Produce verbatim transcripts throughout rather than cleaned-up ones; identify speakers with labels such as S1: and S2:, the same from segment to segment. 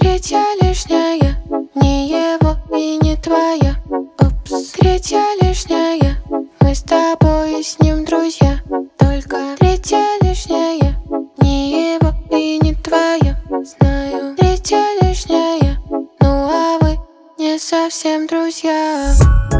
S1: Третья лишняя, не его и не твоя. Упс. Третья лишняя, мы с тобой и с ним друзья. Только третья лишняя, не его и не твоя. Знаю, третья лишняя, ну а вы не совсем друзья.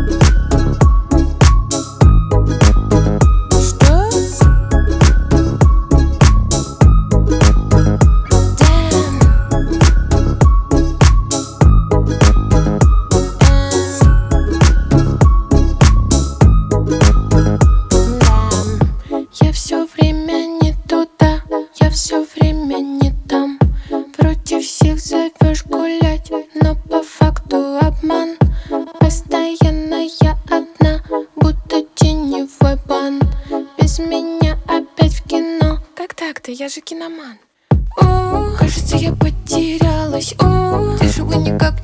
S1: Я все время не туда, я все время не там. Против всех зовешь гулять, но по факту обман. Постоянно я одна, будто теневой бан. Без меня опять в кино. Как так-то? Я же киноман. О, кажется, я потерялась. О, ты живой никак